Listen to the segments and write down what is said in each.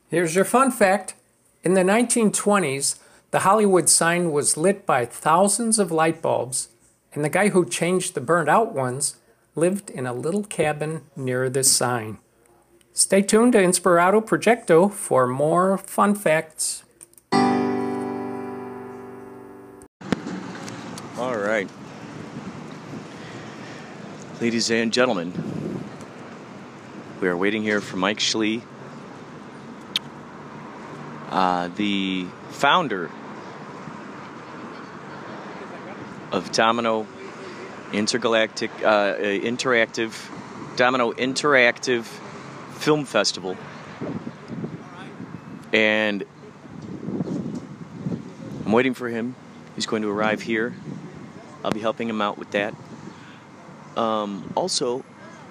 Here's your fun fact. In the 1920s, the Hollywood sign was lit by thousands of light bulbs, and the guy who changed the burnt out ones lived in a little cabin near this sign. Stay tuned to Inspirato Projecto for more fun facts. All right. Ladies and gentlemen, we are waiting here for Mike Schlee, the founder of Domino Interactive Film Festival. And I'm waiting for him. He's going to arrive here. I'll be helping him out with that. Also,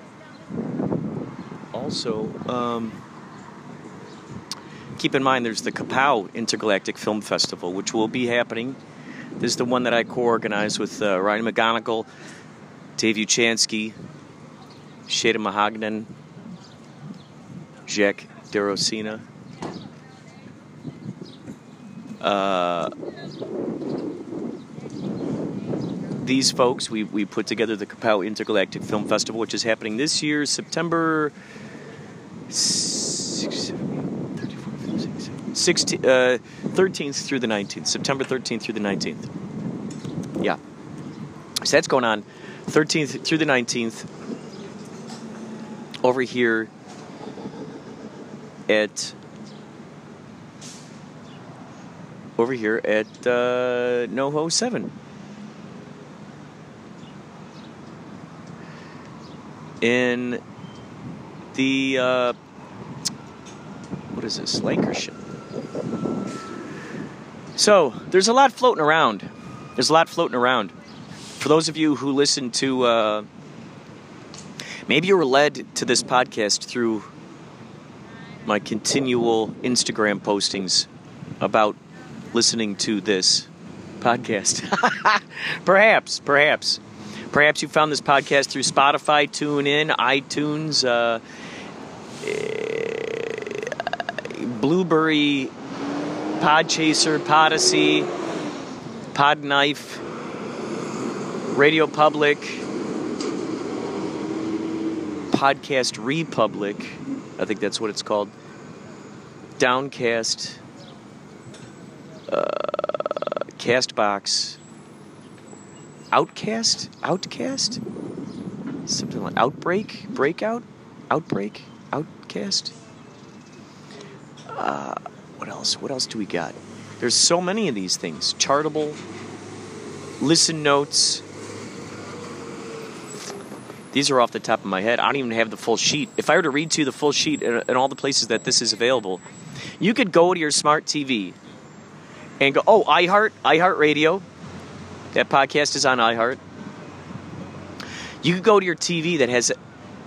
keep in mind there's the Kapow Intergalactic Film Festival, which will be happening. This is the one that I co-organized with Ryan McGonigal, Dave Uchansky, Shada Mahognan, Jack DeRosina. These folks, we put together the Kapow Intergalactic Film Festival, which is happening this year, September 13th through the 19th. September 13th through the 19th. Yeah. So that's going on 13th through the 19th over here at NoHo 7. In the, what is this, Lancashire. So, there's a lot floating around. For those of you who listen to, maybe you were led to this podcast through my continual Instagram postings about listening to this podcast. Perhaps. Perhaps you found this podcast through Spotify, TuneIn, iTunes, Blueberry, Podchaser, Podacy, Podknife, Radio Public, Podcast Republic, I think that's what it's called, Downcast, Castbox, Outcast, something like Outbreak, Breakout, Outbreak, Outcast. What else do we got? There's so many of these things. Chartable, Listen Notes. These are off the top of my head. I don't even have the full sheet. If I were to read to you the full sheet and all the places that this is available, you could go to your smart TV and go, iHeartRadio. That podcast is on iHeart. You could go to your TV that has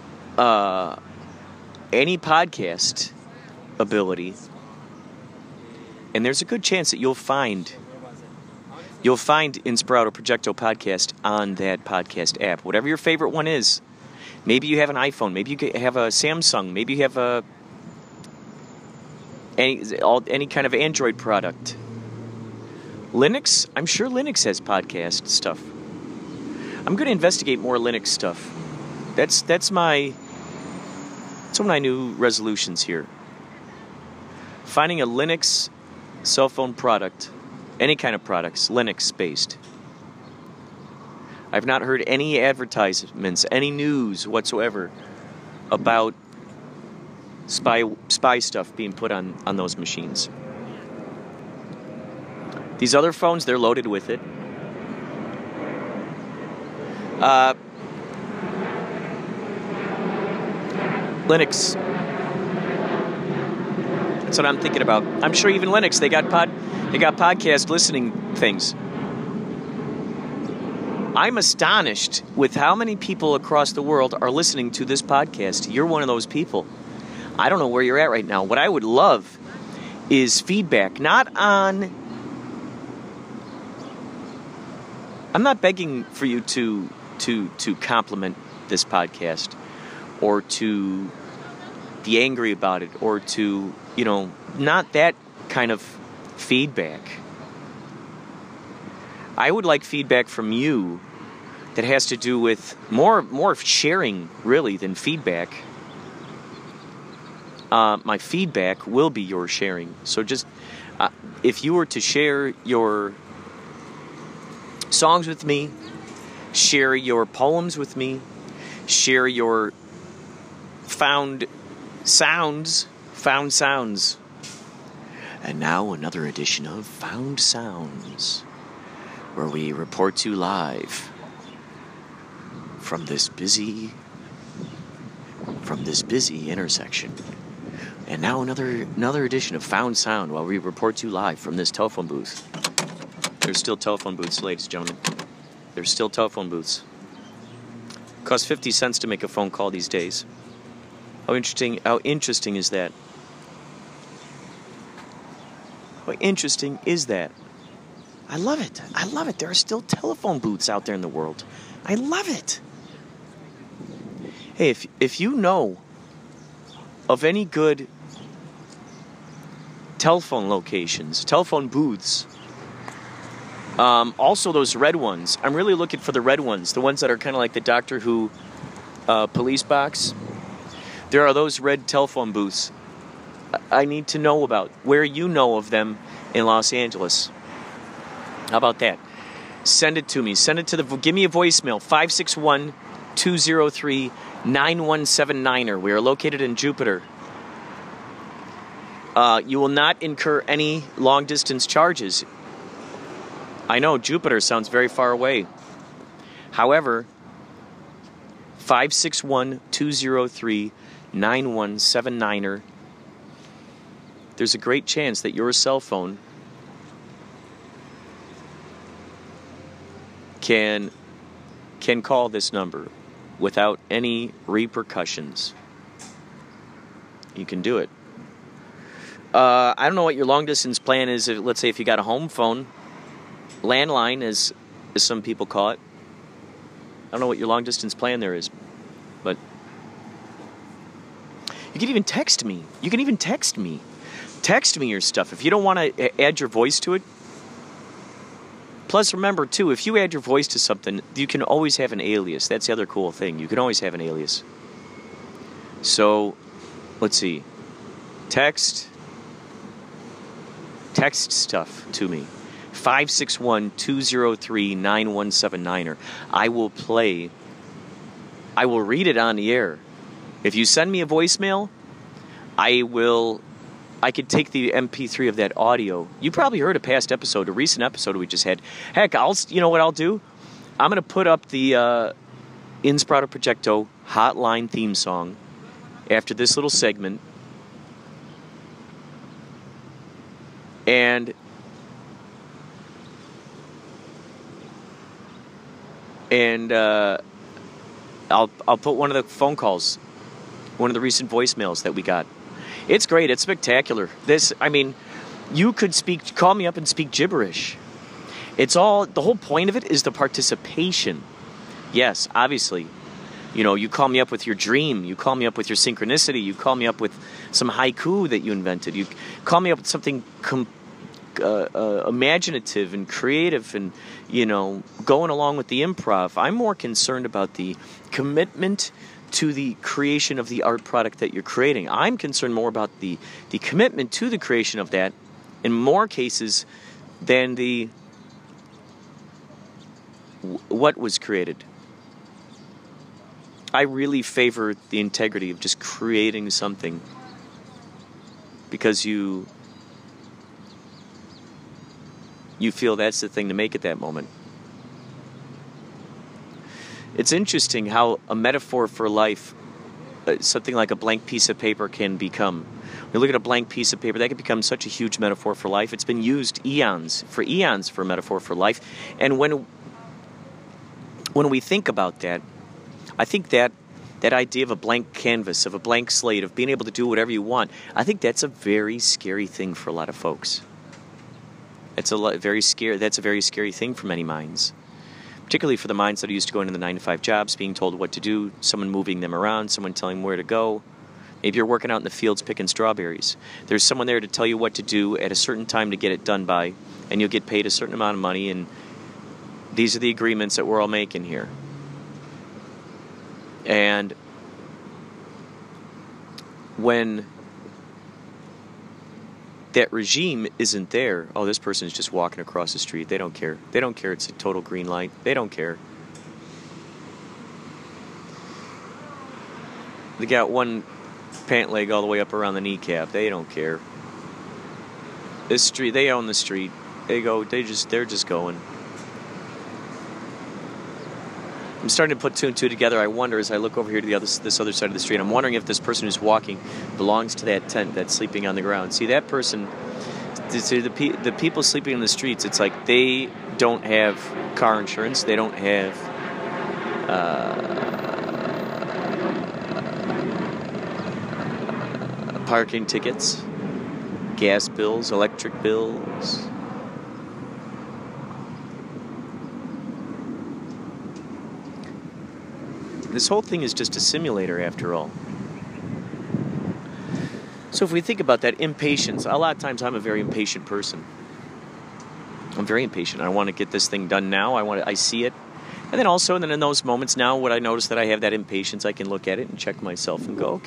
any podcast ability, and there's a good chance that you'll find Inspirato Projecto podcast on that podcast app. Whatever your favorite one is. Maybe you have an iPhone. Maybe you have a Samsung. Maybe you have any kind of Android product. Linux? I'm sure Linux has podcast stuff. I'm going to investigate more Linux stuff. That's one of my new resolutions here. Finding a Linux cell phone product, any kind of products, Linux-based. I've not heard any advertisements, any news whatsoever about spy stuff being put on those machines. These other phones, they're loaded with it. Linux. That's what I'm thinking about. I'm sure even Linux, they got podcast listening things. I'm astonished with how many people across the world are listening to this podcast. You're one of those people. I don't know where you're at right now. What I would love is feedback, I'm not begging for you to compliment this podcast or to be angry about it or to, not that kind of feedback. I would like feedback from you that has to do with more sharing, really, than feedback. My feedback will be your sharing. So just, if you were to share your songs with me, share your poems with me, share your found sounds. And now another edition of Found Sounds, where we report to you live from this busy intersection. And now another edition of Found Sound, while we report to you live from this telephone booth. There's still telephone booths, ladies and gentlemen. There's still telephone booths. Costs 50 cents to make a phone call these days. How interesting is that? How interesting is that? I love it. There are still telephone booths out there in the world. I love it. Hey, if you know of any good telephone locations, telephone booths, also those red ones. I'm really looking for the red ones, the ones that are kind of like the Doctor Who police box. There are those red telephone booths. I need to know about where you know of them in Los Angeles. How about that? Send it to me. Give me a voicemail, 561-203-9179. We are located in Jupiter. You will not incur any long-distance charges. I know Jupiter sounds very far away. However, 561-203-9179. There's a great chance that your cell phone can call this number without any repercussions. You can do it. I don't know what your long-distance plan is. Let's say if you got a home phone, landline, as some people call it. I don't know what your long-distance plan there is, but you can even text me. Text me your stuff. If you don't want to add your voice to it. Plus, remember, too, if you add your voice to something, you can always have an alias. That's the other cool thing. You can always have an alias. So, let's see. Text stuff to me. 561-203-9179. I will read it on the air. If you send me a voicemail, I could take the MP3 of that audio. You probably heard a recent episode we just had. Heck, you know what I'll do? I'm going to put up the Inspirato Projecto Hotline theme song after this little segment. And I'll put one of the phone calls, one of the recent voicemails that we got. It's great. It's spectacular. You could call me up and speak gibberish. The whole point of it is the participation. Yes, obviously. You call me up with your dream. You call me up with your synchronicity. You call me up with some haiku that you invented. You call me up with something imaginative and creative and, going along with the improv. I'm more concerned about the commitment to the creation of the art product that you're creating. I'm concerned more about the commitment to the creation of that in more cases than what was created. I really favor the integrity of just creating something because you feel that's the thing to make at that moment. It's interesting how a metaphor for life, something like a blank piece of paper, can become. When you look at a blank piece of paper, that can become such a huge metaphor for life. It's been used eons for a metaphor for life. And when we think about that, I think that idea of a blank canvas, of a blank slate, of being able to do whatever you want, I think that's a very scary thing for a lot of folks. That's a very scary thing for many minds. Particularly for the minds that are used to going to the 9-to-5 jobs, being told what to do, someone moving them around, someone telling them where to go. Maybe you're working out in the fields picking strawberries. There's someone there to tell you what to do at a certain time to get it done by, and you'll get paid a certain amount of money, and these are the agreements that we're all making here. And when that regime isn't there, oh, this person is just walking across the street. They don't care. They don't care. It's a total green light. They don't care. They got one pant leg all the way up around the kneecap. They don't care. This street, they own the street. They're just going. I'm starting to put two and two together. I wonder, as I look over here to this other side of the street, I'm wondering if this person who's walking belongs to that tent that's sleeping on the ground. See, that person, the people sleeping in the streets, it's like they don't have car insurance. They don't have parking tickets, gas bills, electric bills. This whole thing is just a simulator, after all. So if we think about that impatience, a lot of times I'm a very impatient person. I'm very impatient. I want to get this thing done now. I see it. And then also, in those moments now, when I notice that I have that impatience, I can look at it and check myself and go,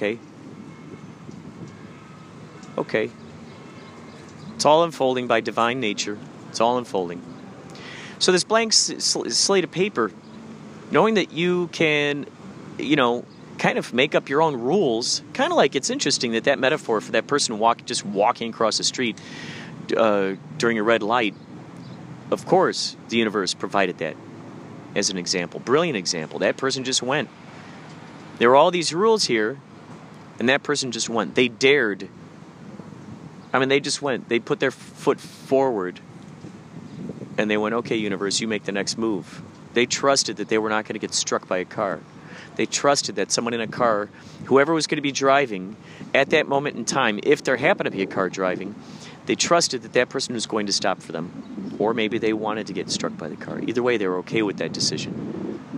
okay. It's all unfolding by divine nature. It's all unfolding. So this blank slate of paper, knowing that you can, kind of make up your own rules, kind of like it's interesting that metaphor for that person just walking across the street during a red light, of course, the universe provided that as an example. Brilliant example. That person just went. There were all these rules here, and that person just went. They dared. They just went. They put their foot forward, and they went, okay, universe, you make the next move. They trusted that they were not going to get struck by a car. They trusted that someone in a car, whoever was going to be driving at that moment in time, if there happened to be a car driving, they trusted that person was going to stop for them. Or maybe they wanted to get struck by the car. Either way, they were okay with that decision.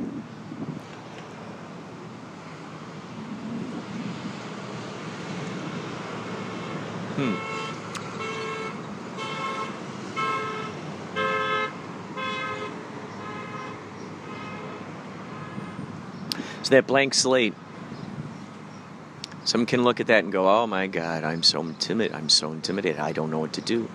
So that blank slate, someone can look at that and go, oh my God, I'm so intimidated. I don't know what to do.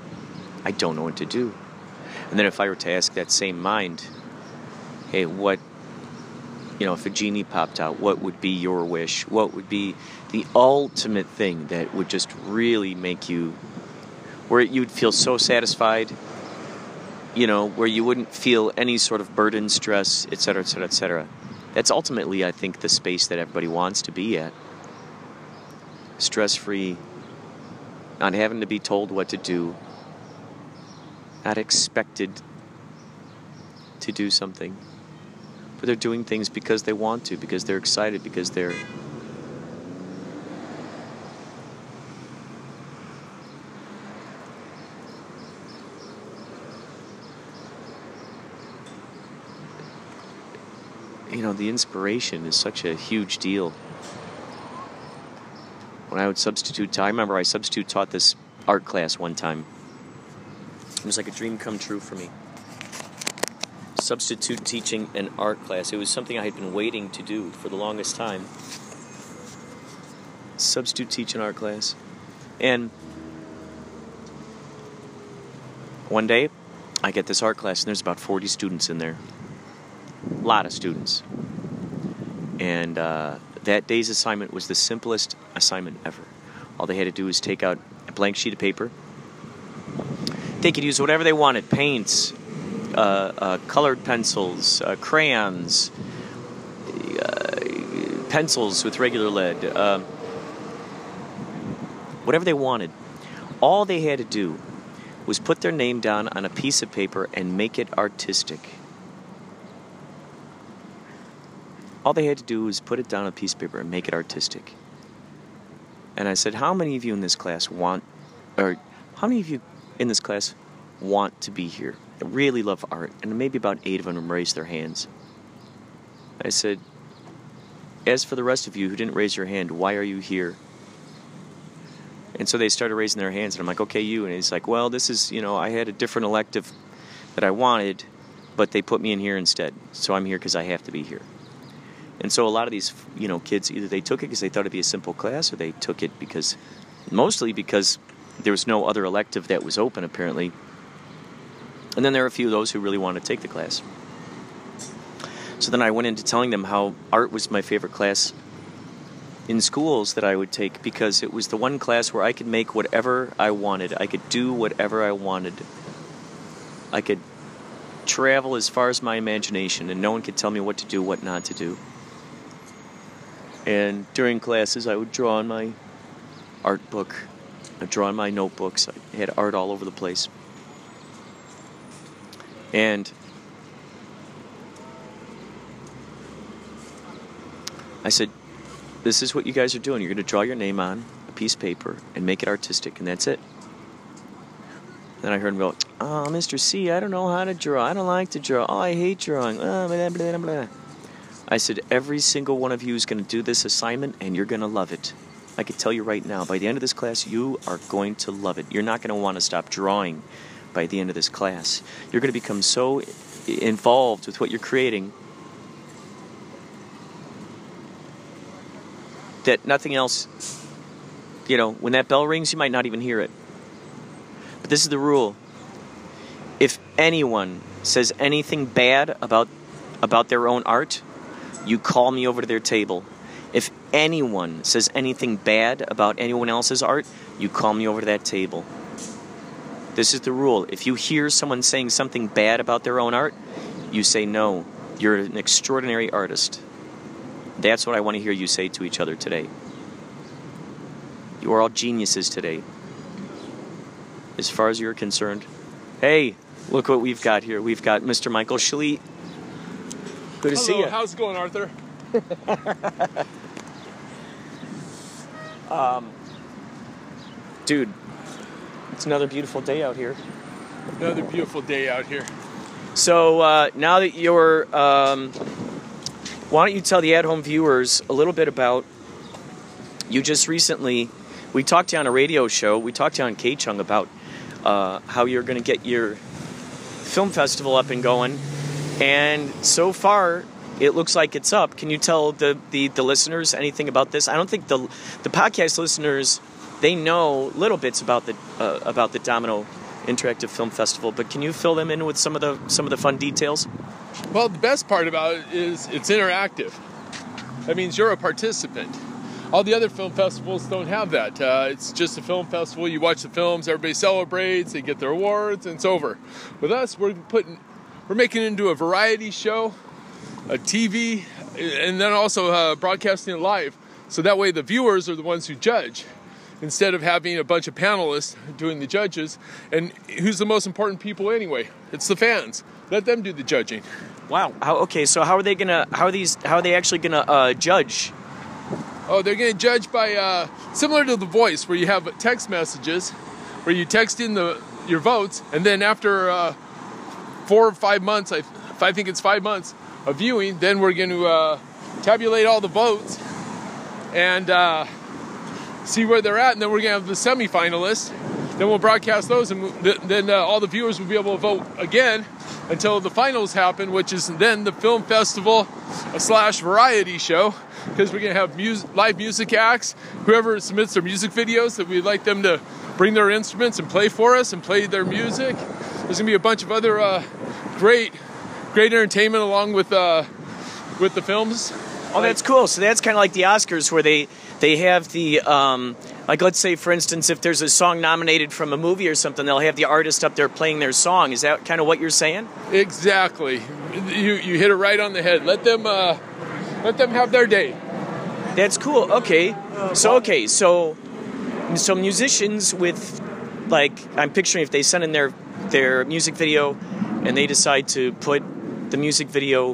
And then if I were to ask that same mind, hey, if a genie popped out, what would be your wish? What would be the ultimate thing that would just really make you, where you'd feel so satisfied, where you wouldn't feel any sort of burden, stress, et cetera, et cetera, et cetera. That's ultimately, I think, the space that everybody wants to be at. Stress-free, not having to be told what to do, not expected to do something, but they're doing things because they want to, because they're excited, because they're... the inspiration is such a huge deal. When I would I remember I substitute taught this art class one time. It was like a dream come true for me. Substitute teaching an art class. It was something I had been waiting to do for the longest time. Substitute teach an art class. And one day, I get this art class, and there's about 40 students in there. A lot of students. And that day's assignment was the simplest assignment ever. All they had to do was take out a blank sheet of paper. They could use whatever they wanted. Paints, colored pencils, crayons, pencils with regular lead, whatever they wanted. All they had to do was put their name down on a piece of paper and make it artistic. All they had to do was put it down on a piece of paper and make it artistic. And I said, how many of you in this class want to be here? I really love art. And maybe about 8 of them raised their hands. I said, as for the rest of you who didn't raise your hand, why are you here? And so they started raising their hands, and I'm like, okay, you. And he's like, well, this is, I had a different elective that I wanted, but they put me in here instead. So I'm here because I have to be here. And so a lot of these, kids, either they took it because they thought it'd be a simple class, or they took it mostly because there was no other elective that was open, apparently. And then there are a few of those who really wanted to take the class. So then I went into telling them how art was my favorite class in schools that I would take, because it was the one class where I could make whatever I wanted. I could do whatever I wanted. I could travel as far as my imagination, and no one could tell me what to do, what not to do. And during classes, I would draw on my art book. I'd draw on my notebooks. I had art all over the place. And I said, this is what you guys are doing. You're going to draw your name on a piece of paper and make it artistic, and that's it. Then I heard him go, oh, Mr. C, I don't know how to draw. I don't like to draw. Oh, I hate drawing. Oh, blah, blah, blah. I said, every single one of you is going to do this assignment, and you're going to love it. I can tell you right now, by the end of this class, you are going to love it. You're not going to want to stop drawing by the end of this class. You're going to become so involved with what you're creating that nothing else, when that bell rings, you might not even hear it. But this is the rule. If anyone says anything bad about their own art, you call me over to their table. If anyone says anything bad about anyone else's art, you call me over to that table. This is the rule. If you hear someone saying something bad about their own art, you say, no, you're an extraordinary artist. That's what I want to hear you say to each other today. You are all geniuses today. As far as you're concerned. Hey, look what we've got here. We've got Mr. Michael Schliet. Good to see you. How's it going, Arthur? Dude, it's another beautiful day out here. Another beautiful day out here. So now that you're... why don't you tell the at-home viewers a little bit about... You just recently... We talked to you on a radio show. We talked to you on K-Chung about how you're going to get your film festival up and going. And so far, it looks like it's up. Can you tell the listeners anything about this? I don't think the podcast listeners, they know little bits about the Domino Interactive Film Festival, but can you fill them in with some of the fun details? Well, the best part about it is it's interactive. That means you're a participant. All the other film festivals don't have that. It's just a film festival. You watch the films, everybody celebrates, they get their awards, and it's over. With us, we're making it into a variety show, a TV, and then also broadcasting it live. So that way the viewers are the ones who judge, instead of having a bunch of panelists doing the judges. And who's the most important people anyway? It's the fans. Let them do the judging. Wow. Okay. So how are they actually gonna judge? Oh, they're going to judge by, similar to The Voice, where you have text messages, where you text in your votes, and then after 4 or 5 months, I think it's 5 months of viewing, then we're going to tabulate all the votes and see where they're at, and then we're going to have the semifinalists. Then we'll broadcast those, and then all the viewers will be able to vote again until the finals happen, which is then the film festival / variety show. Because we're going to have live music acts, whoever submits their music videos that we'd like them to bring their instruments and play for us and play their music. There's going to be a bunch of other great entertainment along with the films. Oh, that's cool. So that's kind of like the Oscars, where they have the, like let's say, for instance, if there's a song nominated from a movie or something, they'll have the artist up there playing their song. Is that kind of what you're saying? Exactly. You hit it right on the head. Let them have their day. That's cool. Okay. So musicians with, like, I'm picturing if they send in their music video and they decide to put the music video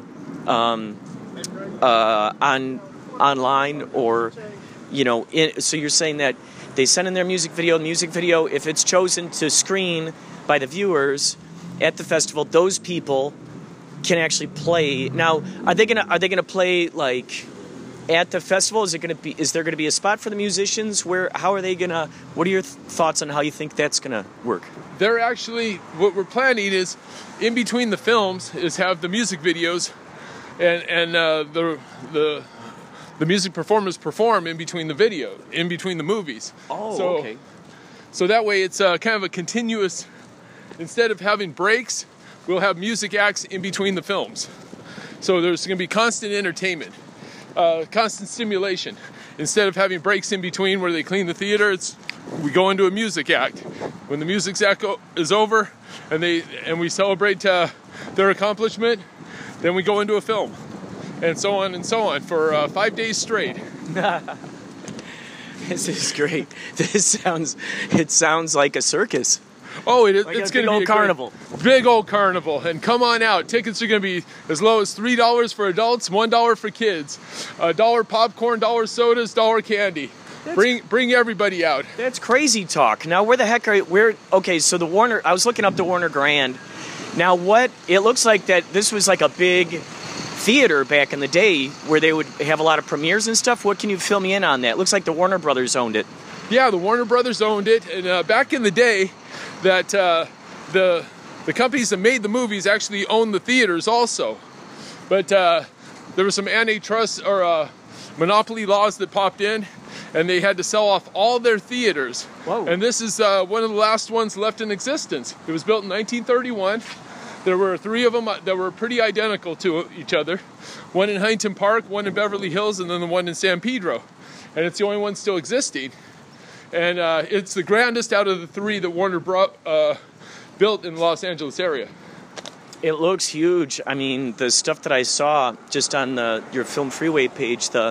online, or so you're saying that they send in their music video, if it's chosen to screen by the viewers at the festival, those people can actually play. Now, are they gonna play, like, at the festival? Is there going to be a spot for the musicians? How are they going to, what are your thoughts on how you think that's going to work? They're actually, what we're planning is, in between the films, is have the music videos and the music performers perform in between the video, in between the movies. Oh, okay. So that way it's kind of a continuous, instead of having breaks, we'll have music acts in between the films. So there's going to be constant entertainment, constant stimulation. Instead of having breaks in between where they clean the theater, we go into a music act. When the music act is over and we celebrate their accomplishment, then we go into a film. And so on for 5 days straight. This is great. It sounds like a circus. Oh, it's going to be a carnival. Big old carnival. And come on out. Tickets are going to be as low as $3 for adults, $1 for kids. $1 popcorn, $1 sodas, $1 candy. Bring everybody out. That's crazy talk. Now, where the heck are you? Okay, so I was looking up the Warner Grand. Now, it looks like that this was like a big theater back in the day where they would have a lot of premieres and stuff. What can you fill me in on that? It looks like the Warner Brothers owned it. Yeah, the Warner Brothers owned it. And back in the day, that the companies that made the movies actually owned the theaters also. But there were some antitrust or monopoly laws that popped in, and they had to sell off all their theaters. Whoa. And this is one of the last ones left in existence. It was built in 1931. There were 3 of them that were pretty identical to each other. One in Huntington Park, one in Beverly Hills, and then the one in San Pedro. And it's the only one still existing. And it's the grandest out of the 3 that Warner built in the Los Angeles area. It looks huge. I mean, the stuff that I saw just on your Film Freeway page, there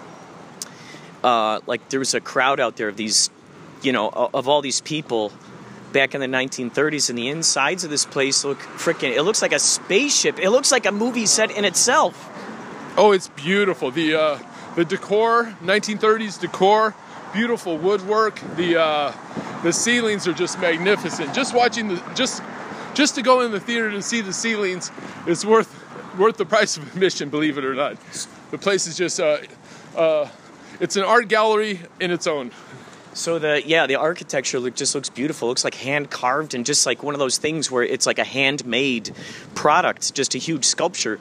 was a crowd out there of these, of all these people back in the 1930s, and the insides of this place it looks like a spaceship. It looks like a movie set in itself. Oh, it's beautiful. The decor, 1930s decor, beautiful woodwork. The ceilings are just magnificent. Just watching just to go in the theater to see the ceilings is worth the price of admission, believe it or not. The place is just it's an art gallery in its own. So the architecture just looks beautiful. It looks like hand carved and just like one of those things where it's like a handmade product, just a huge sculpture.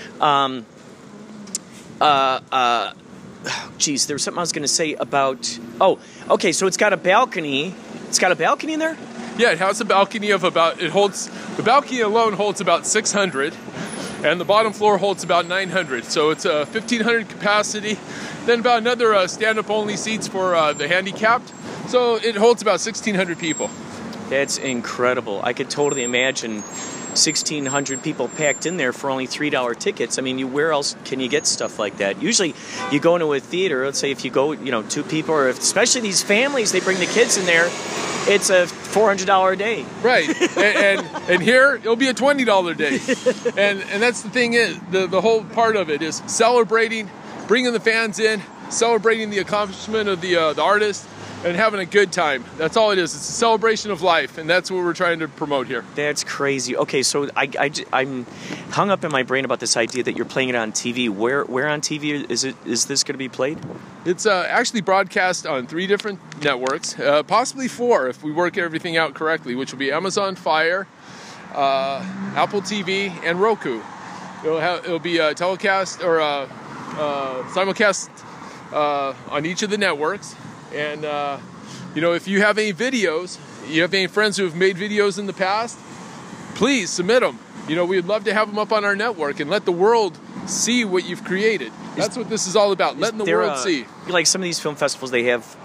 Geez, there was something I was going to say about. Oh, okay. So it's got a balcony. It's got a balcony in there. Yeah, it has a balcony of the balcony alone holds about 600, and the bottom floor holds about 900. So it's a 1,500 capacity. Then about another stand-up only seats for the handicapped. So it holds about 1,600 people. That's incredible. I could totally imagine 1,600 people packed in there for only $3 tickets. I mean, where else can you get stuff like that? Usually you go into a theater, let's say if you go, 2 people, or especially these families, they bring the kids in there, it's a $400 a day. Right. and here, it'll be a $20 day. And that's the thing is, the whole part of it is celebrating, bringing the fans in, celebrating the accomplishment of the artist, and having a good time. That's all it is. It's a celebration of life, and that's what we're trying to promote here. That's crazy. Okay, so I'm hung up in my brain about this idea that you're playing it on TV. Where on TV is this going to be played? It's actually broadcast on 3 different networks, possibly 4 if we work everything out correctly, which will be Amazon Fire, Apple TV, and Roku. It'll be telecast or simulcast on each of the networks. And, if you have any videos, you have any friends who have made videos in the past, please submit them. We'd love to have them up on our network and let the world see what you've created. That's what this is all about, letting the world see. Like some of these film festivals, they have,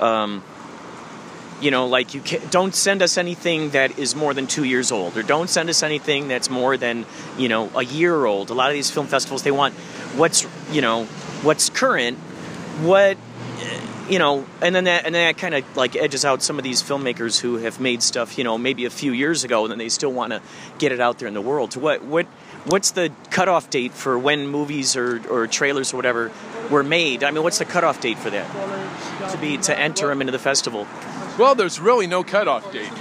don't send us anything that is more than 2 years old, or don't send us anything that's more than, a year old. A lot of these film festivals, they want what's current, and then that kind of like edges out some of these filmmakers who have made stuff, maybe a few years ago, and then they still want to get it out there in the world. What's the cutoff date for when movies or trailers or whatever were made? I mean, what's the cutoff date for that to enter them into the festival? Well, there's really no cutoff date.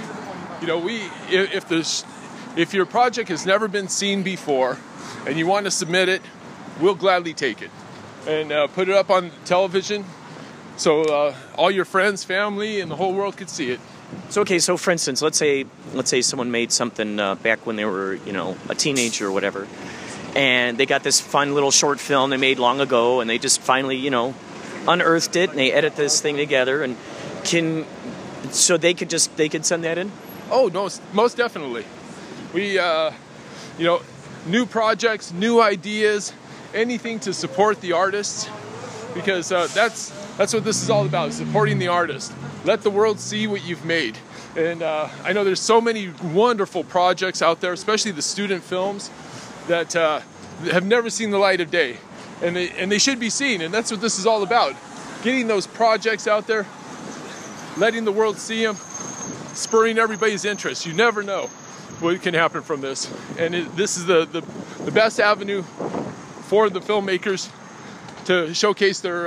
If your project has never been seen before and you want to submit it, we'll gladly take it. and put it up on television so all your friends, family, and the whole world could see it. So okay, so for instance, let's say someone made something back when they were, a teenager or whatever, and they got this fun little short film they made long ago, and they just finally, unearthed it, and they edit this thing together, and they could send that in. Oh no, most definitely. We, new projects, new ideas, anything to support the artists, because that's what this is all about, supporting the artist. Let the world see what you've made. And I know there's so many wonderful projects out there, especially the student films, that have never seen the light of day. And they should be seen, and that's what this is all about. Getting those projects out there, letting the world see them, spurring everybody's interest. You never know what can happen from this. And this is the best avenue for the filmmakers to showcase their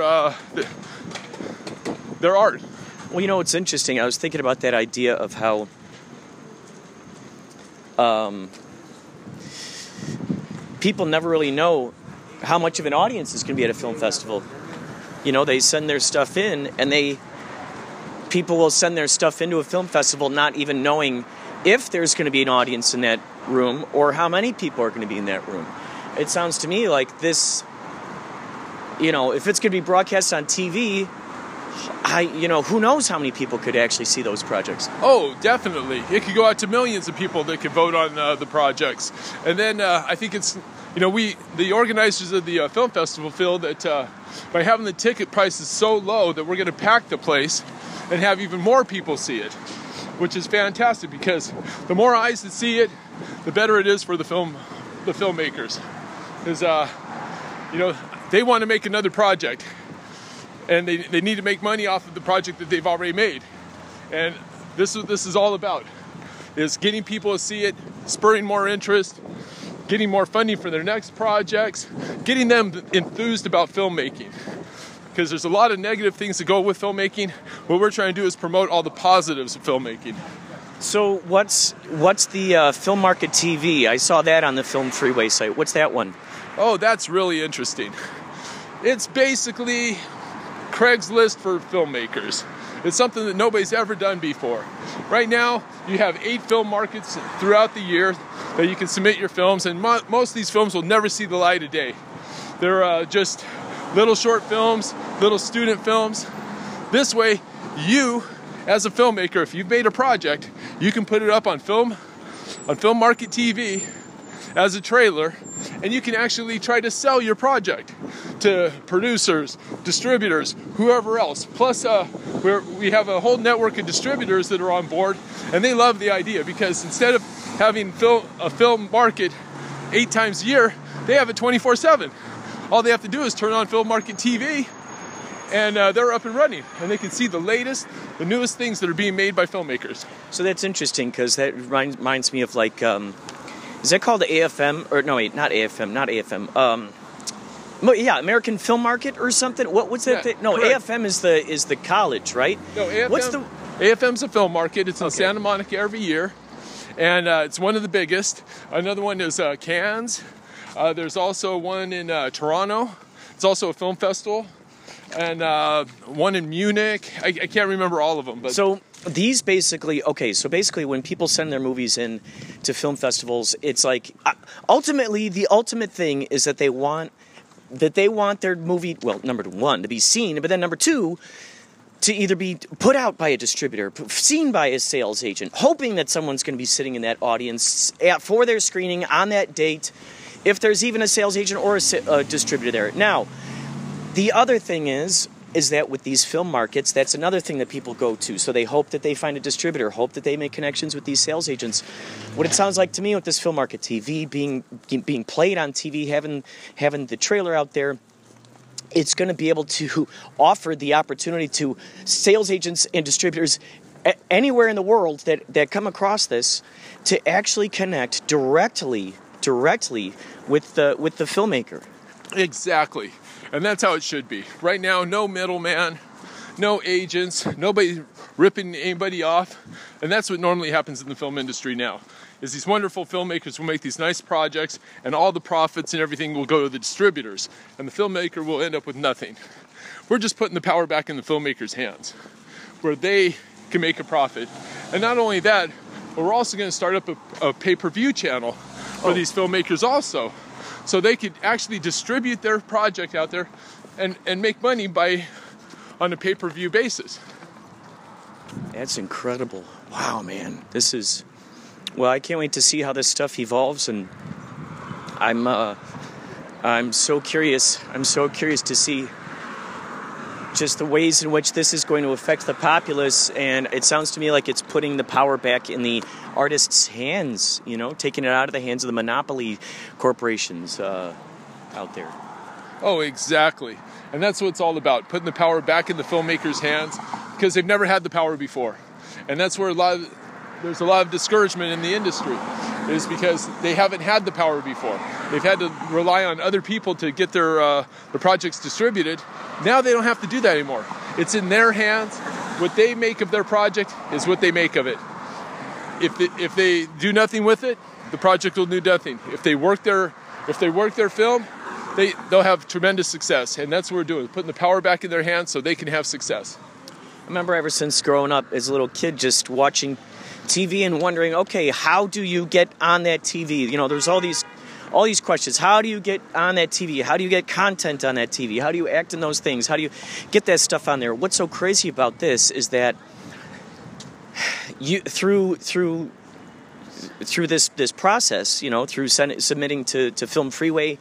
art. Well, it's interesting. I was thinking about that idea of how people never really know how much of an audience is going to be at a film festival. They send their stuff in, and people will send their stuff into a film festival not even knowing if there's going to be an audience in that room or how many people are going to be in that room. It sounds to me like this, if it's going to be broadcast on TV, who knows how many people could actually see those projects? Oh, definitely. It could go out to millions of people that could vote on the projects. And then I think it's, the organizers of the film festival feel that by having the ticket prices so low that we're going to pack the place and have even more people see it, which is fantastic, because the more eyes that see it, the better it is for the filmmakers. Because, they want to make another project. And they need to make money off of the project that they've already made. And this is what this is all about, is getting people to see it, spurring more interest, getting more funding for their next projects, getting them enthused about filmmaking. Because there's a lot of negative things that go with filmmaking. What we're trying to do is promote all the positives of filmmaking. So what's the Film Market TV? I saw that on the Film Freeway site. What's that one? Oh, that's really interesting. It's basically Craigslist for filmmakers. It's something that nobody's ever done before. Right now, you have 8 film markets throughout the year that you can submit your films, and most of these films will never see the light of day. They're just little short films, little student films. This way, you, as a filmmaker, if you've made a project, you can put it up on Film Market TV as a trailer, and you can actually try to sell your project to producers, distributors, whoever else. Plus, we have a whole network of distributors that are on board, and they love the idea, because instead of having a film market 8 times a year, they have it 24/7. All they have to do is turn on Film Market TV, and they're up and running, and they can see the latest, the newest things that are being made by filmmakers. So that's interesting, because that reminds me of is that called AFM? Or no, wait, not AFM. Yeah, American Film Market or something. What's that thing? No, correct. AFM is the college, right? No, AFM's a film market. It's in Santa Monica every year, and it's one of the biggest. Another one is Cannes. There's also one in Toronto. It's also a film festival, and one in Munich. I can't remember all of them, but so. These basically, when people send their movies in to film festivals, it's like, ultimately, the ultimate thing is that they want their movie, well, number one, to be seen, but then number two, to either be put out by a distributor, seen by a sales agent, hoping that someone's going to be sitting in that audience for their screening on that date, if there's even a sales agent or a distributor there. Now, the other thing is that with these film markets, that's another thing that people go to. So they hope that they find a distributor, hope that they make connections with these sales agents. What it sounds like to me with this Film Market TV being played on TV, having the trailer out there, it's going to be able to offer the opportunity to sales agents and distributors anywhere in the world that come across this to actually connect directly with the filmmaker. Exactly. And that's how it should be. Right now, no middleman, no agents, nobody ripping anybody off. And that's what normally happens in the film industry now, is these wonderful filmmakers will make these nice projects, and all the profits and everything will go to the distributors, and the filmmaker will end up with nothing. We're just putting the power back in the filmmaker's hands, where they can make a profit. And not only that, but we're also going to start up a pay-per-view channel for these filmmakers also, so they could actually distribute their project out there and make money on a pay-per-view basis. That's incredible. Wow, man. Well, I can't wait to see how this stuff evolves, and I'm so curious. I'm so curious to see just the ways in which this is going to affect the populace, and it sounds to me like it's putting the power back in the artists' hands, taking it out of the hands of the monopoly corporations out there. Oh, exactly. And that's what it's all about, putting the power back in the filmmakers' hands, because they've never had the power before. And that's where there's a lot of discouragement in the industry, is because they haven't had the power before. They've had to rely on other people to get their projects distributed. Now they don't have to do that anymore. It's in their hands. What they make of their project is what they make of it. If they do nothing with it, the project will do nothing. If they work their film, they'll have tremendous success. And that's what we're doing, putting the power back in their hands so they can have success. I remember ever since growing up as a little kid just watching TV and wondering, okay, how do you get on that TV? There's all these questions. How do you get on that TV? How do you get content on that TV? How do you act in those things? How do you get that stuff on there? What's so crazy about this is that you through this process, through submitting to Film Freeway,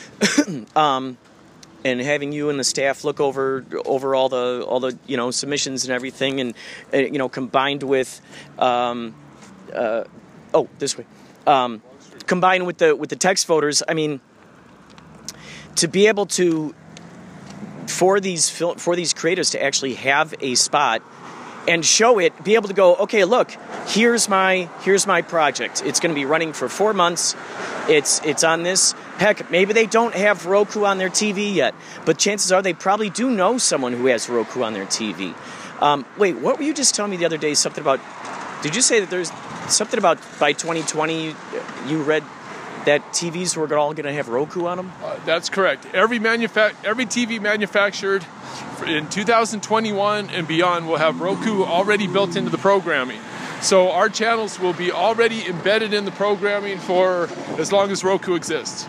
and having you and the staff look over all the submissions and everything, and combined with combined with the text voters, I mean, to be able to for these creators to actually have a spot and show it, be able to go, okay, look, here's my project. It's going to be running for 4 months. It's on this. Heck, maybe they don't have Roku on their TV yet, but chances are they probably do know someone who has Roku on their TV. Wait, what were you just telling me the other day? Did you say that there's something about by 2020 you read that TVs were all going to have Roku on them? That's correct. Every TV manufactured in 2021 and beyond will have Roku already built into the programming. So our channels will be already embedded in the programming for as long as Roku exists.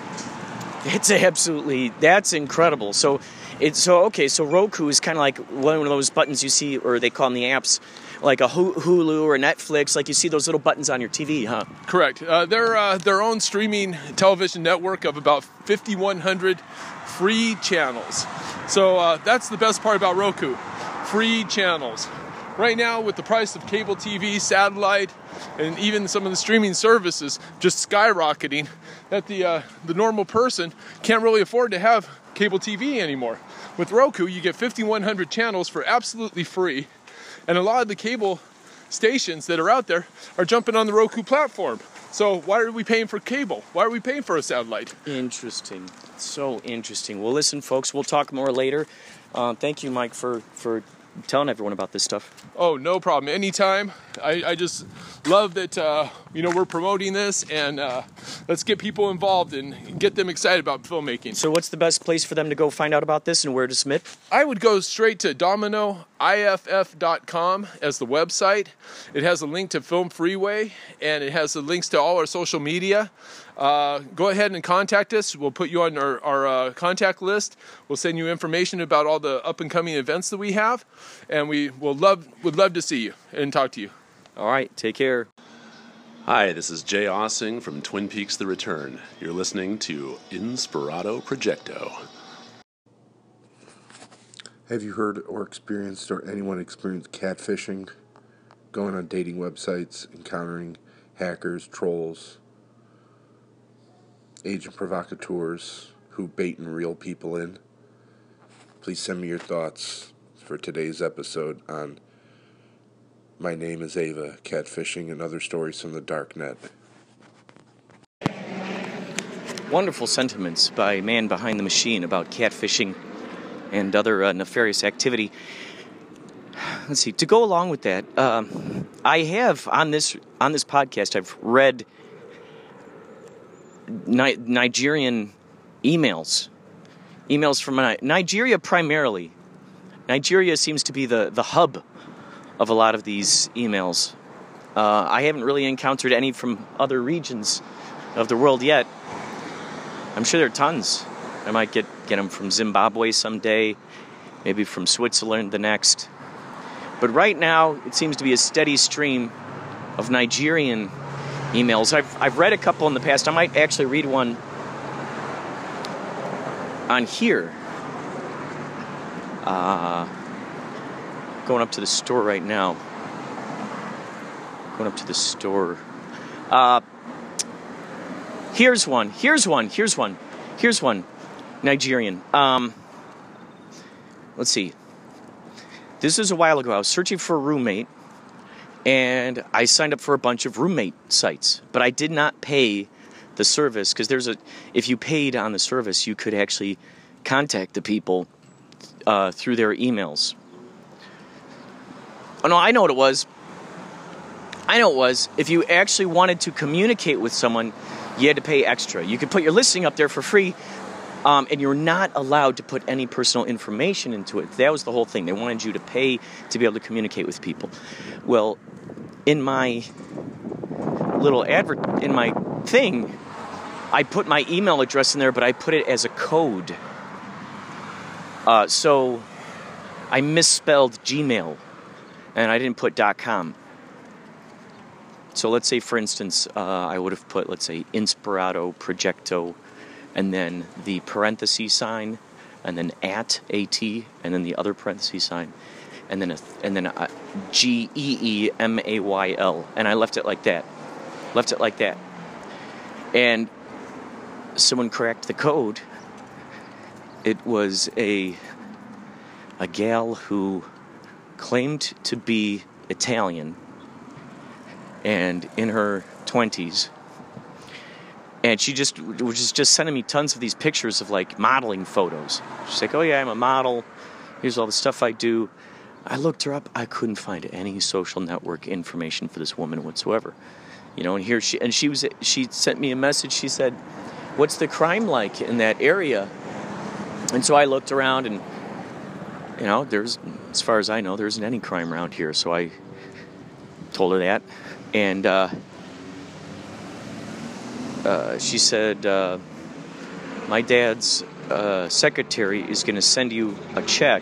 That's incredible. So Roku is kind of like one of those buttons you see, or they call them the apps, like a Hulu or Netflix, like you see those little buttons on your TV, huh? Correct. They're their own streaming television network of about 5,100 free channels. So that's the best part about Roku, free channels. Right now, with the price of cable TV, satellite, and even some of the streaming services just skyrocketing, that the normal person can't really afford to have cable TV anymore. With Roku, you get 5,100 channels for absolutely free, and a lot of the cable stations that are out there are jumping on the Roku platform. So why are we paying for cable? Why are we paying for a satellite? Interesting. So interesting. Well, listen, folks, we'll talk more later. Thank you, Mike, for telling everyone about this stuff. Oh, no problem. Anytime. I just love that, we're promoting this, and let's get people involved and get them excited about filmmaking. So what's the best place for them to go find out about this and where to submit? I would go straight to dominoiff.com as the website. It has a link to Film Freeway, and it has the links to all our social media. Go ahead and contact us. We'll put you on our contact list. We'll send you information about all the up-and-coming events that we have, and we would love to see you and talk to you. All right, take care. Hi, this is Jay Ossing from Twin Peaks: The Return. You're listening to Inspirato Projecto. Have you heard or experienced, or anyone experienced catfishing? Going on dating websites, encountering hackers, trolls, agent provocateurs who bait and reel people in? Please send me your thoughts for today's episode on My Name is Ava, Catfishing, and Other Stories from the Dark Net. Wonderful sentiments by Man Behind the Machine about catfishing and other nefarious activity. let's see. To go along with that, I have on this podcast, I've read Nigerian emails from Nigeria primarily. Nigeria seems to be the hub of a lot of these emails. I haven't really encountered any from other regions of the world yet. I'm sure there are tons. I might get them from Zimbabwe someday, maybe from Switzerland the next. But right now, it seems to be a steady stream of Nigerian emails. I've read a couple in the past. I might actually read one on here. Going up to the store right now. Going up to the store. Here's one. Nigerian. Let's see. This was a while ago. I was searching for a roommate, and I signed up for a bunch of roommate sites, but I did not pay the service, because if you paid on the service, you could actually contact the people through their emails. Oh no, I know what it was. If you actually wanted to communicate with someone, you had to pay extra. You could put your listing up there for free, and you're not allowed to put any personal information into it. That was the whole thing. They wanted you to pay to be able to communicate with people. Well, in my little in my thing, I put my email address in there, but I put it as a code. So I misspelled Gmail, and I didn't put .com. So let's say, for instance, I would have put, let's say, Inspirato Projecto, and then the parenthesis sign, and then @, and then the other parenthesis sign, and then a GEEMAYL, and I left it like that. And someone cracked the code. It was a gal who claimed to be Italian and in her 20s. And she was just sending me tons of these pictures of, like, modeling photos. She's like, oh yeah, I'm a model. Here's all the stuff I do. I looked her up. I couldn't find any social network information for this woman whatsoever. You know, and here she sent me a message. She said, what's the crime like in that area? And so I looked around, and, you know, as far as I know, there isn't any crime around here. So I told her that. And she said, my dad's secretary is going to send you a check.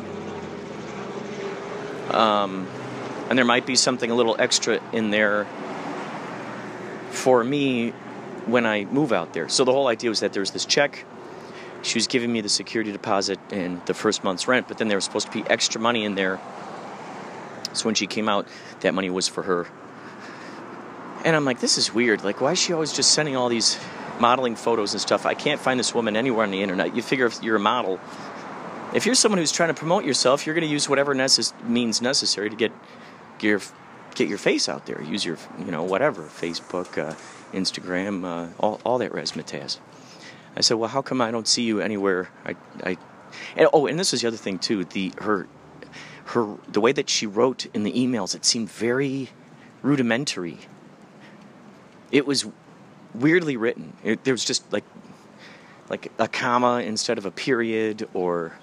And there might be something a little extra in there for me when I move out there. So the whole idea was that there was this check. She was giving me the security deposit and the first month's rent, but then there was supposed to be extra money in there. So when she came out, that money was for her. And I'm like, this is weird. Like, why is she always just sending all these modeling photos and stuff? I can't find this woman anywhere on the internet. You figure if you're a model, if you're someone who's trying to promote yourself, you're going to use whatever means necessary to get your face out there. Use your, whatever, Facebook, Instagram, all that razzmatazz. I said, well, how come I don't see you anywhere? And this is the other thing too. The way that she wrote in the emails, it seemed very rudimentary. It was weirdly written. There was just like a comma instead of a period, or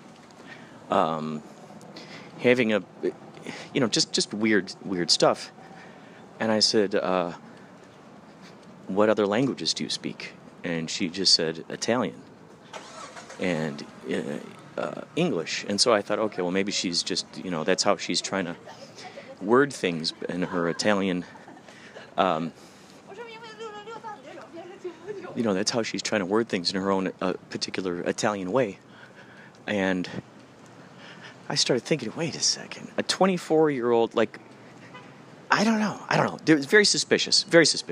having a, just weird stuff. And I said, what other languages do you speak? And she just said Italian and English. And so I thought, okay, well, maybe she's just, that's how she's trying to word things in her Italian. That's how she's trying to word things in her own particular Italian way. And I started thinking, wait a second, a 24-year-old, I don't know. It was very suspicious.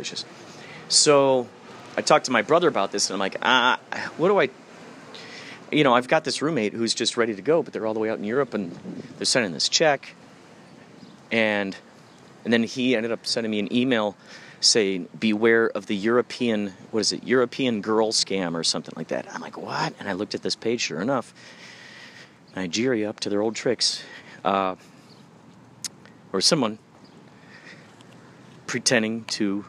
So I talked to my brother about this, and I'm like, what do I... I've got this roommate who's just ready to go, but they're all the way out in Europe, and they're sending this check. And then he ended up sending me an email saying, beware of the European girl scam or something like that. I'm like, what? And I looked at this page, sure enough, Nigeria up to their old tricks. or someone pretending to,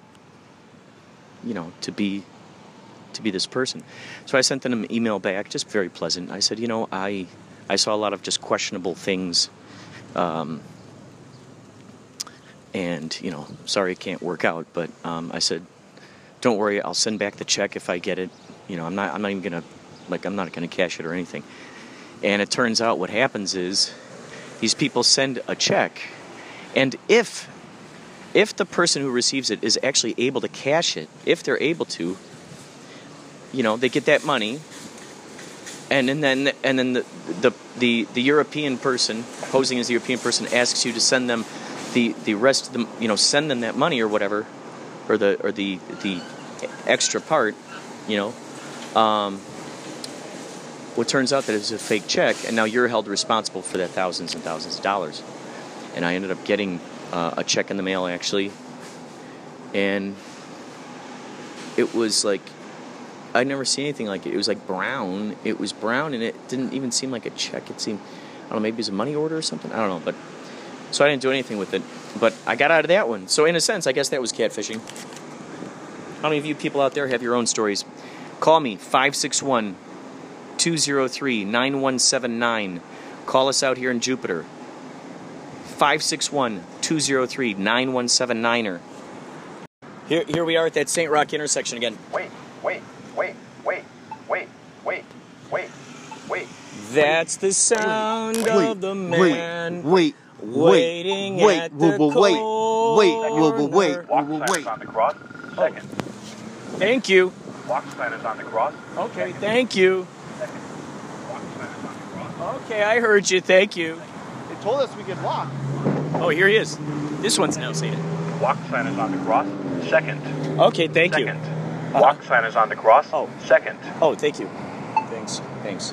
to be this person. So I sent them an email back, just very pleasant. I said, I saw a lot of just questionable things, and sorry it can't work out. But I said, don't worry, I'll send back the check if I get it. I'm not even gonna, I'm not gonna cash it or anything. And it turns out what happens is these people send a check, and if the person who receives it is actually able to cash it, if they're able to, they get that money, and then the European person, posing as the European person, asks you to send them the rest of them, send them that money or whatever, or the extra part, Well, it turns out that it was a fake check, and now you're held responsible for that thousands and thousands of dollars. And I ended up getting a check in the mail, actually, and it was like, I'd never seen anything like it. It was like brown. It was brown, and it didn't even seem like a check. It seemed, I don't know, maybe it was a money order or something. I don't know, but so I didn't do anything with it. But I got out of that one. So in a sense, I guess that was catfishing. How many of you people out there have your own stories? Call me, 561-203-9179. Call us out here in Jupiter. 561-203-9179er. Here we are at that St. Roch intersection again. Wait. That's the sound of the man waiting at the corner. Walk sign is on the cross. Second. Thank you. Walk sign is on the cross. Okay, thank you. Second. Walk sign is on the cross. Okay, I heard you. Thank you. They told us we could walk. Oh, here he is. This one's now saying it. Walk sign is on the cross. Second. Okay, thank you. Second. Walk sign is on the cross. Oh. Second. Oh, thank you. Thanks.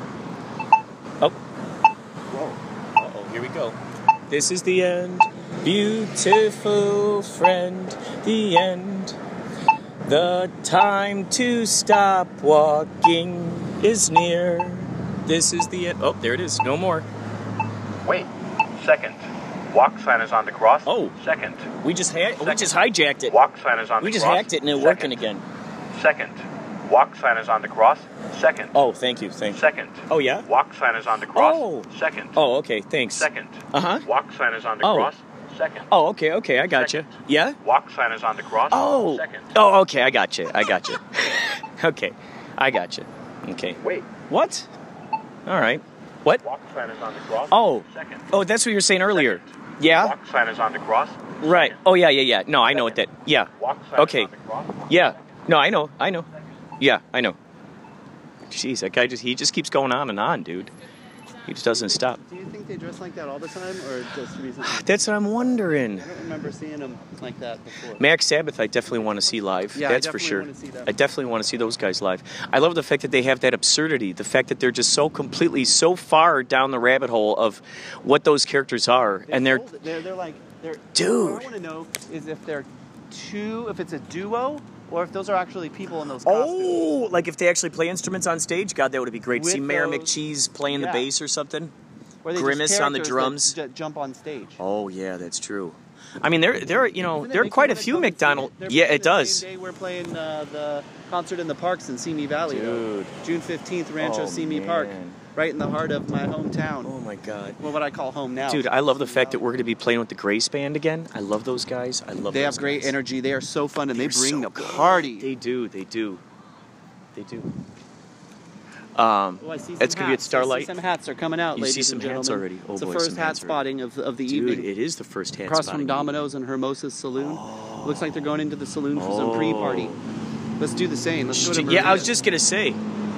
Oh. Whoa. Uh-oh, here we go. This is the end. Beautiful friend, the end. The time to stop walking is near. This is the end. Oh, there it is. No more. Wait. Second. Walk sign is on the cross. Oh. Second. We just hijacked it. Walk sign is on the cross. We just hacked it and it's working again. Second. Walk sign is on the cross. Second. Oh, thank you. Second. Oh, yeah? Walk sign is on the cross. Oh. Second. Oh, okay, thanks. Second. Uh-huh. Walk sign is on the Oh. cross. Second. Oh, okay, I got you. Yeah? Walk sign is on the cross. Oh. Second. Oh, okay, I got you. Okay, I got you. Okay. Wait. What? All right. What? Walk sign is on the cross. Oh. Second. Oh, that's what you were saying earlier. Yeah? Walk sign is on the cross. Right. Oh, yeah. No, I know what that. Yeah. Walk sign Okay. is on the cross. Yeah. No, I know. Yeah, I know. Jeez, that guy he just keeps going on and on, dude. He just doesn't stop. Do you think they dress like that all the time, or just recently? That's what I'm wondering. I don't remember seeing them like that before. Max Sabbath, I definitely want to see live. Yeah, that's I for definitely sure. want to see that. I definitely want to see those guys live. I love the fact that they have that absurdity, the fact that they're just so completely, so far down the rabbit hole of what those characters are, and they're like Dude. What I want to know is if it's a duo, or if those are actually people in those costumes. oh, like if they actually play instruments on stage. God, that would be great. With See Mayor those- McCheese playing the yeah. bass or something. Or they Grimace just on the characters drums. that jump on stage. Oh yeah, that's true. I mean, there are Doesn't it there are make quite you a wanna few come and see McDonald. They're Yeah, playing it the does. Same day we're playing the concert in the parks in Simi Valley. Dude. June 15th, Rancho Oh, Simi Park, man. right in the heart of my hometown. Oh my God. Well, what I call home now. Dude, I love the Simi fact that Valley. we're going to be playing with the Grace Band again. I love those guys. They have great energy. They are so fun, and they They're bring so the good. party. They do. Oh, I see some It's gonna be at hats. Starlight. I see some hats are coming out, You ladies see some and hats gentlemen. already? Oh, it's the boy, first some hat hats spotting of the Dude, evening. it is the first hat Across spotting. from Domino's and Hermosa's Saloon. Looks like they're going into the saloon for some pre-party. Let's do the same. Let's go to Yeah, I was Maria's. just gonna say.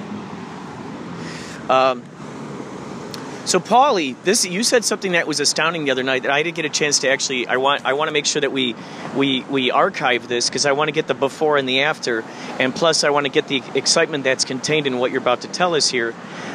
So, Paulie, you said something that was astounding the other night that I didn't get a chance to actually. I want to make sure that we archive this because I want to get the before and the after, and plus I want to get the excitement that's contained in what you're about to tell us here.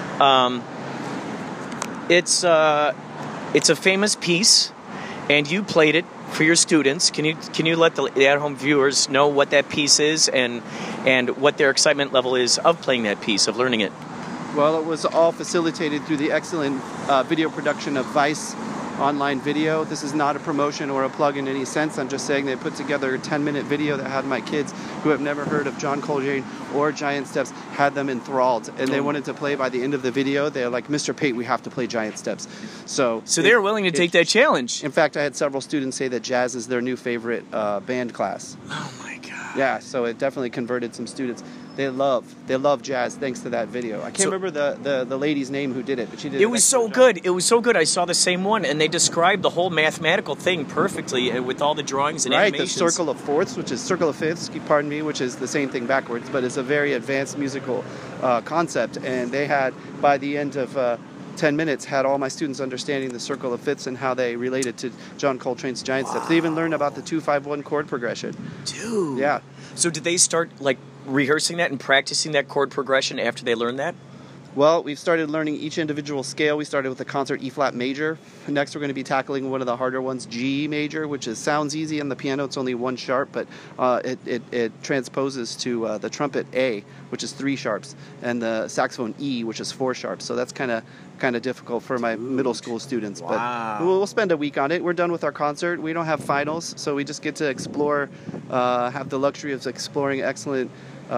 It's a famous piece, and you played it for your students. Can you let the at-home viewers know what that piece is and what their excitement level is of playing that piece, of learning it? Well, it was all facilitated through the excellent video production of Vice online video. This is not a promotion or a plug in any sense. I'm just saying they put together a 10-minute video that had my kids who have never heard of John Coltrane or Giant Steps, had them enthralled. And they wanted to play by the end of the video. They're like, Mr. Pate, we have to play Giant Steps. So they were willing to take that challenge. In fact, I had several students say that jazz is their new favorite band class. Oh my God. Yeah, so it definitely converted some students. They love jazz thanks to that video. I can't remember the lady's name who did it, but she did. It was so good. It was so good. I saw the same one, and they described the whole mathematical thing perfectly with all the drawings and animations. Right, the circle of fourths, which is circle of fifths, pardon me, which is the same thing backwards, but it's a very advanced musical concept. And they had, by the end of 10 minutes, had all my students understanding the circle of fifths and how they related to John Coltrane's Giant Steps. They even learned about the 2-5-1 chord progression. Dude. Yeah. So did they start rehearsing that and practicing that chord progression after they learned that? Well, we've started learning each individual scale. We started with the concert E-flat major. Next, we're going to be tackling one of the harder ones, G major, which sounds easy on the piano. It's only 1 sharp, but it transposes to the trumpet A, which is 3 sharps, and the saxophone E, which is 4 sharps. So that's kind of difficult for my middle school students. Wow. But we'll spend a week on it. We're done with our concert. We don't have finals, so we just get to explore, have the luxury of exploring excellent,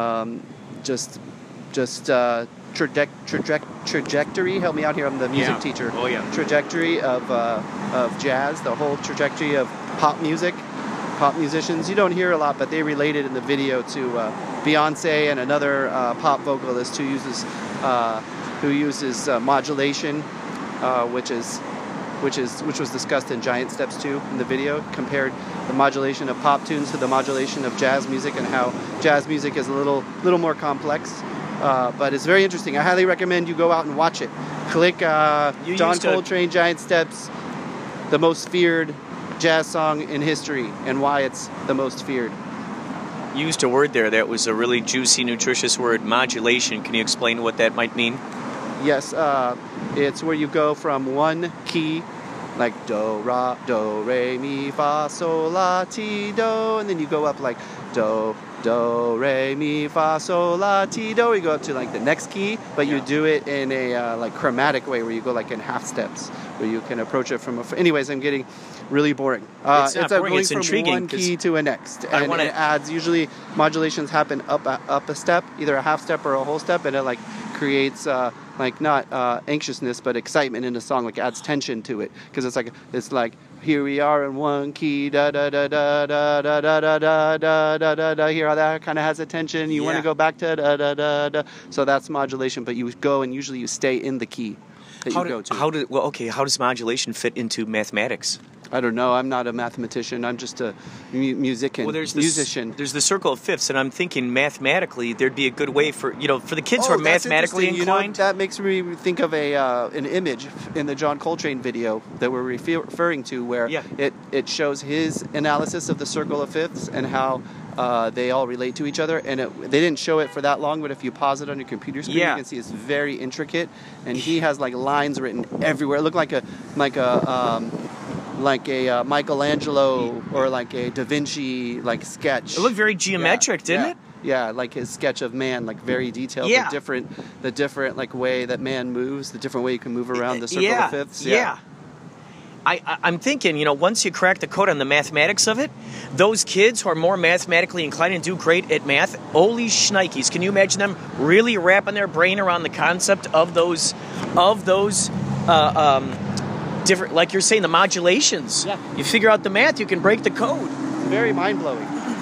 trajectory. Help me out here. I'm the music teacher. Oh yeah. Trajectory of jazz, the whole trajectory of pop music, pop musicians. You don't hear a lot, but they related in the video to Beyonce and another pop vocalist who uses modulation, which was discussed in Giant Steps 2 in the video. Compared the modulation of pop tunes to the modulation of jazz music, and how jazz music is a little more complex. But it's very interesting. I highly recommend you go out and watch it. Click John Coltrane, Giant Steps, the most feared jazz song in history, and why it's the most feared. You used a word there that was a really juicy, nutritious word, modulation. Can you explain what that might mean? Yes, it's where you go from one key, like do, re, mi, fa, sol, la, ti, do, and then you go up like do, re, mi, fa, sol, la, ti, do. You go up to like the next key, but you do it in a like chromatic way, where you go like in half steps, where you can approach it from anyways, I'm getting really boring. It's not boring, going it's from intriguing. One key to a next, and it adds, usually modulations happen up a step, either a half step or a whole step, and it like creates not anxiousness but excitement in the song, like adds tension to it, because it's like here we are in one key, da da da da da da da da da da da da da. Here, that kind of has a tension. You want to go back to da da da da. So that's modulation, but you go and usually you stay in the key that you go to. How does modulation fit into mathematics? I don't know. I'm not a mathematician. I'm just a musician. Well, musician. There's the circle of fifths, and I'm thinking mathematically there'd be a good way for the kids who are mathematically inclined. That makes me think of an image in the John Coltrane video that we're referring to, where it shows his analysis of the circle of fifths and how they all relate to each other. And they didn't show it for that long, but if you pause it on your computer screen, you can see it's very intricate, and he has like lines written everywhere. It looked like a Michelangelo or like a Da Vinci sketch. It looked very geometric, didn't it? Yeah, like his sketch of man, like very detailed. Yeah. The different like way that man moves, the different way you can move around the circle of fifths. Yeah. I'm thinking, once you crack the code on the mathematics of it, those kids who are more mathematically inclined and do great at math, holy shnikes, can you imagine them really wrapping their brain around the concept of those different, like you're saying, the modulations. Yeah. You figure out the math, you can break the code. It's very mind-blowing.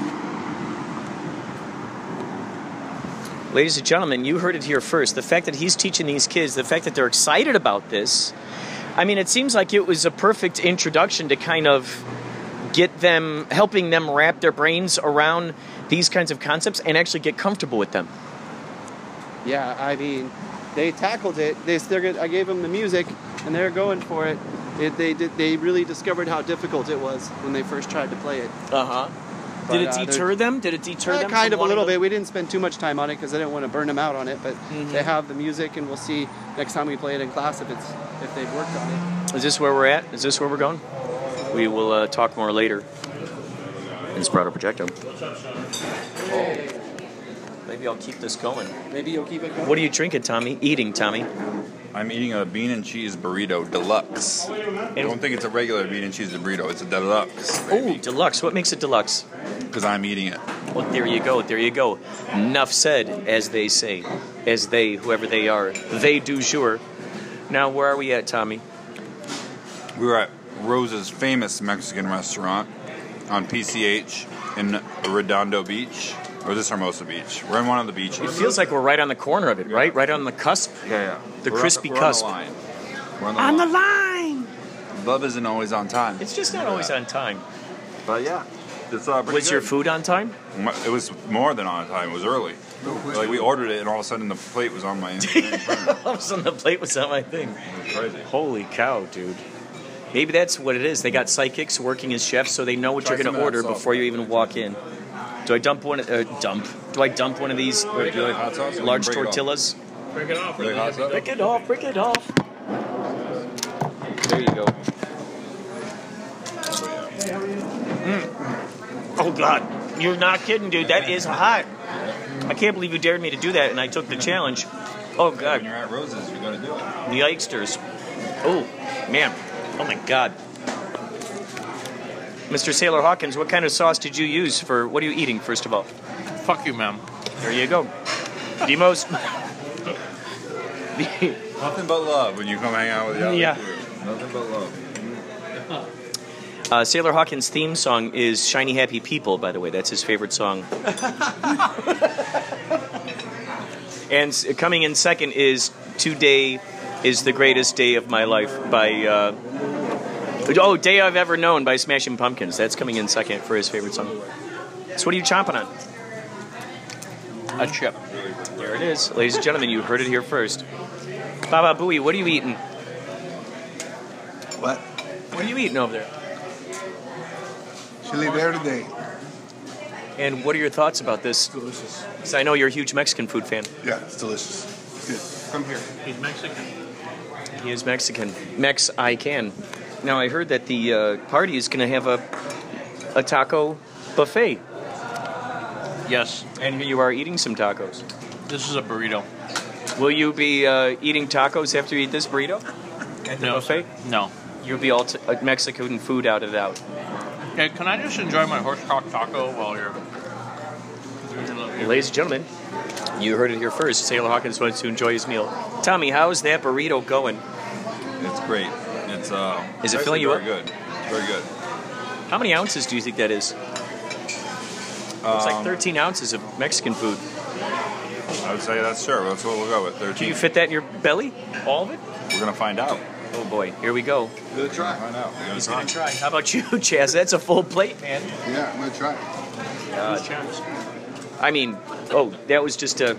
Ladies and gentlemen, you heard it here first. The fact that he's teaching these kids, the fact that they're excited about this, I mean, it seems like it was a perfect introduction to kind of get them, helping them wrap their brains around these kinds of concepts and actually get comfortable with them. Yeah, I mean, they tackled it. I gave them the music, and they're going for it. They really discovered how difficult it was when they first tried to play it. Did it deter them? Did it deter them? Kind of a little bit. We didn't spend too much time on it because I didn't want to burn them out on it. But they have the music, and we'll see next time we play it in class if they've worked on it. Is this where we're at? Is this where we're going? We will talk more later. Inspirato Projecto. Maybe I'll keep this going. Maybe you'll keep it going. What are you drinking, Tommy? Eating, Tommy. I'm eating a bean and cheese burrito deluxe. I don't think it's a regular bean and cheese burrito. It's a deluxe. Oh, deluxe. What makes it deluxe? Because I'm eating it. Well, there you go. There you go. Enough said, as they say. As they, whoever they are. They do sure. Now, where are we at, Tommy? We were at Rose's famous Mexican restaurant on PCH in Redondo Beach. Or is this Hermosa Beach? We're in one of the beaches. It feels like we're right on the corner of it, right? Right on the cusp. Yeah. The crispy cusp. We're on the line. Love isn't always on time. It's just not always on time. But yeah. It's was your food on time? It was more than on time. It was early. Like we ordered it, and all of a sudden the plate was on my. All of a sudden the plate was on my thing. It was crazy. Holy cow, dude! Maybe that's what it is. They got psychics working as chefs, so they know what you're going to order before you even walk in. Do I dump one? Do I dump one of these do you like hot sauce? large tortillas? Break it off. Break it off. Break it off. There you go. Oh God, you're not kidding, dude. That is hot. I can't believe you dared me to do that, and I took the challenge. Oh God. When you're at Rose's, you're gonna do it. The Yikesters. Oh man. Oh my God. Mr. Sailor Hawkins, what kind of sauce did you use for? What are you eating, first of all? Fuck you, ma'am. There you go. The most. Nothing but love when you come hang out with the other crew. Nothing but love. Sailor Hawkins' theme song is Shiny Happy People, by the way. That's his favorite song. And coming in second is Today is the Greatest Day of My Life by... Day I've Ever Known by Smashing Pumpkins. That's coming in second for his favorite song. So what are you chomping on? A chip. There it is. Ladies and gentlemen, you heard it here first. Baba Booey, what are you eating? What? What are you eating over there? Chili Verde. And what are your thoughts about this? It's delicious. Because I know you're a huge Mexican food fan. Yeah, it's delicious. It's good. Come here. He's Mexican. He is Mexican. Mex I can. Now I heard that the party is going to have a taco buffet. Yes. And here you are eating some tacos. This is a burrito. Will you be eating tacos after you eat this burrito? At the buffet? No. You'll be all Mexican food out and out. Hey, can I just enjoy my horsecock taco while you're... Ladies and gentlemen, you heard it here first. Sailor Hawkins wants to enjoy his meal. Tommy, how's that burrito going? It's great. It's Is it filling you up? Very good. It's very good. How many ounces do you think that is? Looks like 13 ounces of Mexican food. I would say that's sure. That's what we'll go with. 13. Can you fit that in your belly? All of it? We're gonna find out. Oh boy, here we go. I'm gonna try. Find out. He's gonna try. How about you, Chaz? That's a full plate, man. Yeah, I'm gonna try. I mean, that was just a...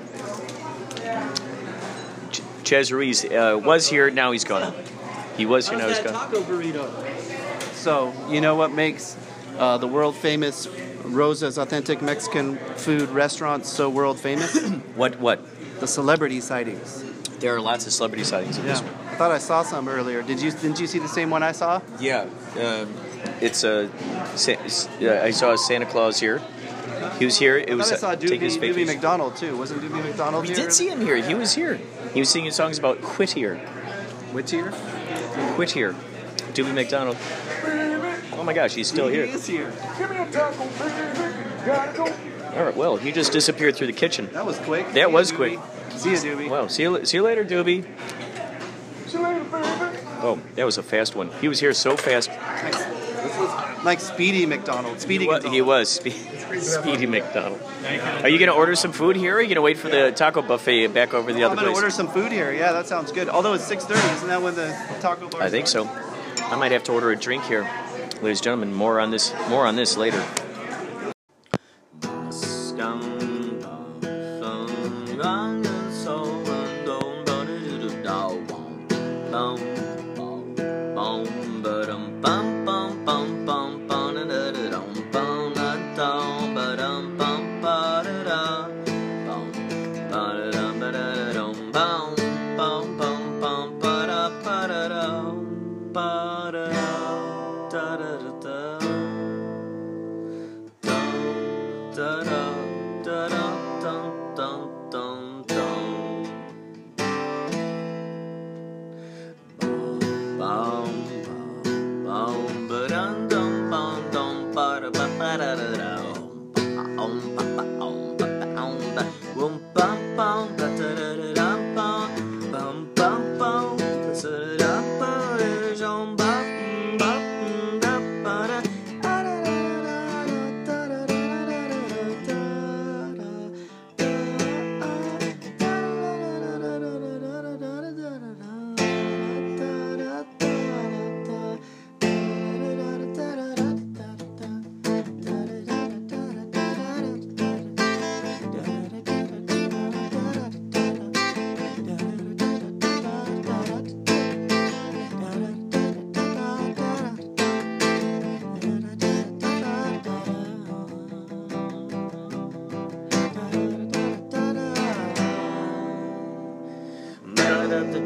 Chaz Ruiz was here, now he's gone. He was here, now he's gone. Taco burrito. So, you know what makes the world famous Rosa's Authentic Mexican Food Restaurant so world famous? What? The celebrity sightings. There are lots of celebrity sightings of this one. I thought I saw some earlier. Didn't you see the same one I saw? Yeah, it's I saw Santa Claus here. He was here. It was I saw taking his Doobie vacation. McDonald too. Wasn't Doobie McDonald We here? did see him here. He was here. He was singing songs about quit here. Whittier? Quit here. Doobie McDonald. Oh my gosh, he's still here. He is here. All right, well, he just disappeared through the kitchen. That was quick. That was quick. See you, Doobie. Well, see you later, Doobie. Oh, that was a fast one. He was here so fast. Like Speedy McDonald. He was Speedy McDonald. Are you going to order some food here, or are you going to wait for the taco buffet back over the other I'm going to place? order some food here. Yeah, that sounds good. Although it's 6:30, isn't that when the taco bar? I think so. I might have to order a drink here. Ladies and gentlemen, more on this later.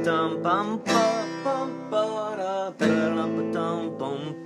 dum bum ba bum ba da da dum ba dum bum